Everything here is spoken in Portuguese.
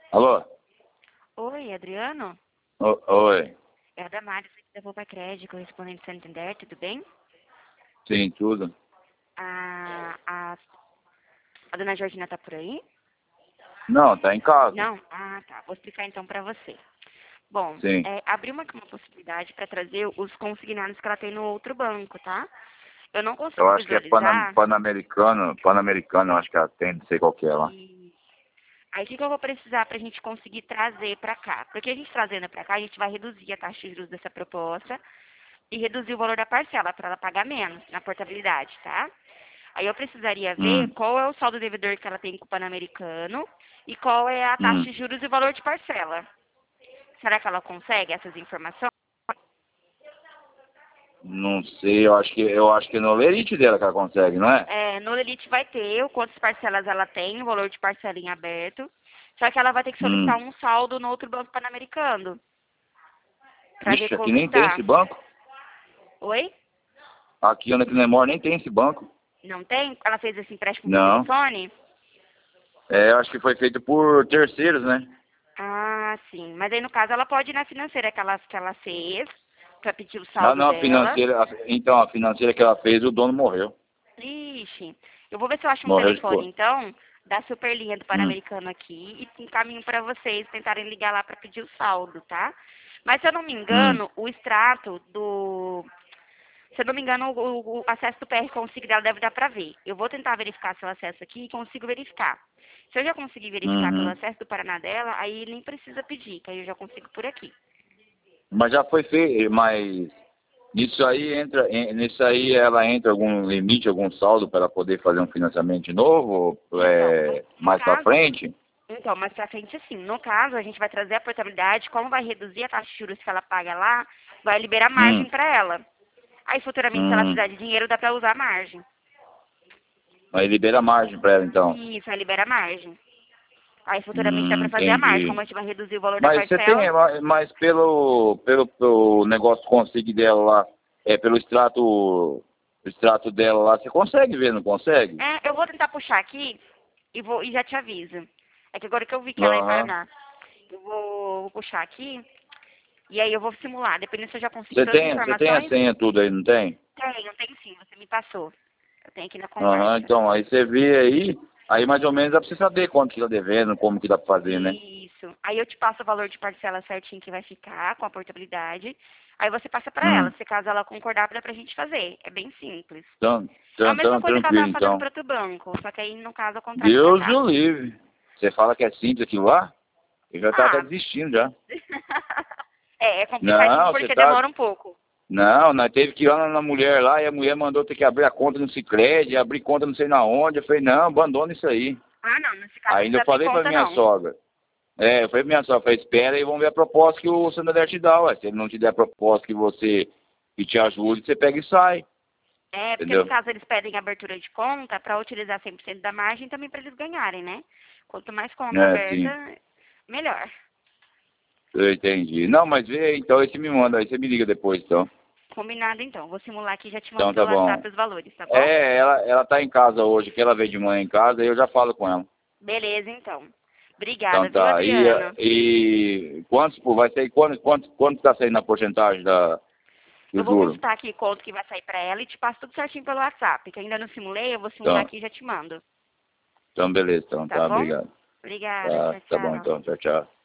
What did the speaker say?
Alô? Oi, Adriano? Oi. É a Damares aqui da Poupa Crédito, correspondente Santander, tudo bem? Sim, tudo? A, a, a dona Georgina tá por aí? Não, tá em casa. Não? Ah, tá. Vou explicar então pra você. Bom, Sim. abri uma possibilidade para trazer os consignados que ela tem no outro banco, tá? Eu não Eu consigo acho que é visualizar. Pan-Americano, eu acho que ela tem, não sei qual que é lá. E aí, o que que eu vou precisar pra gente conseguir trazer pra cá? Porque a gente trazendo pra cá, a gente vai reduzir a taxa de juros dessa proposta e reduzir o valor da parcela para ela pagar menos na portabilidade, tá? Aí eu precisaria ver Hum, qual é o saldo devedor que ela tem com o Pan-Americano e qual é a taxa hum. de juros e o valor de parcela. Será que ela consegue essas informações? Não sei, eu acho que é no lerite dela que ela consegue, não é? No Elite vai ter quantas parcelas ela tem, o valor de parcela em aberto. Só que ela vai ter que solicitar Hum. um saldo no outro banco Pan-Americano para ver Vixe, aqui como nem tem tá. esse banco. Oi? Aqui onde eu moro nem tem esse banco. Não tem? Ela fez esse empréstimo por Não. telefone? É, eu acho que foi feito por terceiros, né? Ah, sim. Mas aí, no caso, ela pode ir na financeira que ela fez para pedir o Não, saldo não, a dela. financeira. Então, a financeira que ela fez, o dono morreu. Ixi. Eu vou ver se eu acho um Morreu de telefone, cor. então, da Superlinha do Hum, Pan-Americano aqui e encaminho para vocês tentarem ligar lá para pedir o saldo, tá? Mas, se eu não me hum, engano, o extrato do... Se eu não me engano, o acesso do PR Consigo dela deve dar para ver. Eu vou tentar verificar seu acesso aqui e consigo verificar. Se eu já conseguir verificar pelo uhum. acesso do Paraná dela, aí nem precisa pedir, que aí eu já consigo por aqui. Mas já foi feito, mas nisso aí ela entra algum limite, algum saldo para ela poder fazer um financiamento de novo, Então, no mais para caso, frente? mais pra frente assim, no caso, a gente vai trazer a portabilidade, como vai reduzir a taxa de juros que ela paga lá, vai liberar Hum, margem para ela. Aí, futuramente, se ela hum. precisar de dinheiro, dá para usar a margem. Aí libera margem para ela então. Isso, aí libera margem. Aí, futuramente, dá para fazer a margem. Como Entendi. a gente vai reduzir o valor da Mas você parcela, tem, mas pelo negócio consigo dela lá, pelo extrato dela lá, você consegue ver, não consegue? eu vou tentar puxar aqui e já te aviso. É que agora que eu vi que ela é em Aham. Paraná, eu vou puxar aqui e aí eu vou simular. Dependendo se eu já consigo Você todas as tem a informações, senha tudo aí, não tem? tenho sim, você me passou. Eu tenho aqui na Aham, conversa. então, aí você vê aí mais ou menos dá pra você saber quanto que tá devendo, como que dá pra fazer, né? Isso. Aí eu te passo o valor de parcela certinho que vai ficar com a portabilidade. Aí você passa pra ela. Hum. Se caso ela concordar, dá pra gente fazer. É bem simples. Então, É a então, mesma então, coisa que ela tranquilo, tava fazendo então. para outro banco, só que aí no caso ao contrário pra Deus cá. o livre. Você fala que é simples aquilo lá? Eu já tava até Ah. desistindo já. É complicadinho Não, você porque tá. demora um pouco. Não, nós teve que ir lá na mulher lá e a mulher mandou ter que abrir a conta no Sicredi, abrir conta não sei na onde. Eu falei, não, abandona isso aí. Ah, não, nesse caso não Ainda eu precisa abrir falei pra conta minha não. sogra. Eu falei pra minha sogra, falei, espera e vamos ver a proposta que o Santander te dá, ué. Se ele não te der a proposta que te ajude, você pega e sai. É, porque no Entendeu? caso eles pedem abertura de conta para utilizar 100% da margem também para eles ganharem, né? Quanto mais conta É, sim. aberta, melhor. Eu entendi. Não, mas vê, então aí você me manda, aí você me liga depois, então. Combinado então. Vou simular aqui e já te mando Então tá pelo bom. WhatsApp os valores, tá bom? Ela tá em casa hoje, que ela veio de manhã em casa, aí eu já falo com ela. Beleza, então. Então Obrigada, viu, tá. Adriano? E quantos, pô, vai ser, quanto tá saindo a porcentagem do Eu vou juro? consultar aqui quanto que vai sair pra ela e te passo tudo certinho pelo WhatsApp, que ainda não simulei, eu vou simular Então, aqui e já te mando. então beleza, então Tá tá, bom? obrigado. Obrigada, Tá, tchau, tá bom tchau. então, tchau, tchau.